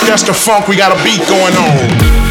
just the funk, we got a beat going on.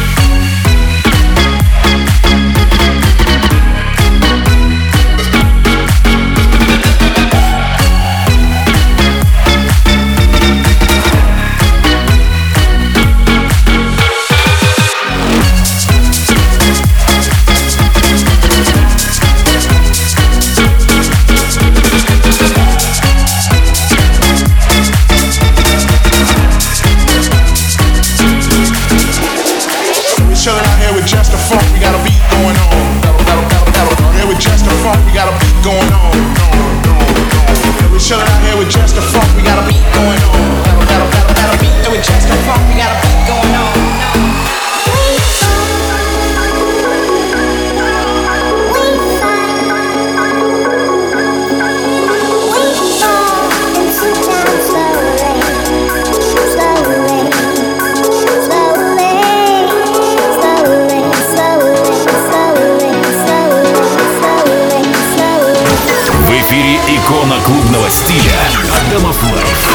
Chillin' out here with just the funk, we got a beat going on. Here with just the funk, we got a beat going on. We chillin' out here with just the funk, we got a beat going on. Got a beat with just the funk, we got a beat going on. Икона клубного стиля Адамов Лайф.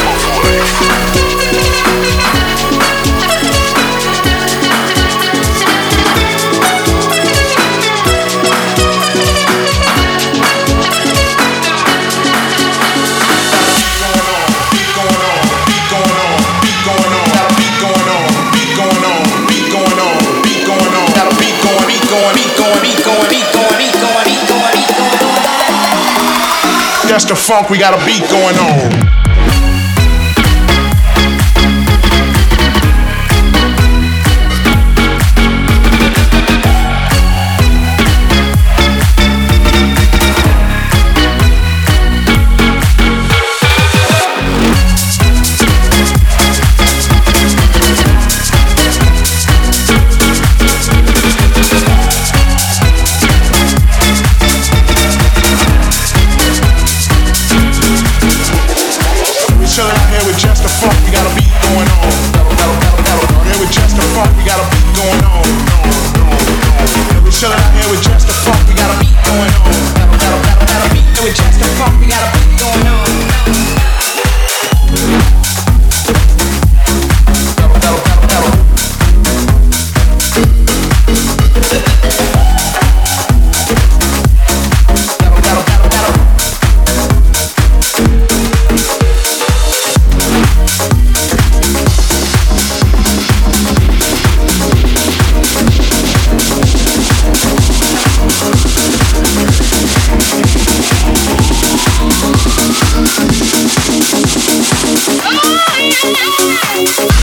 Just the funk, we got a beat going on.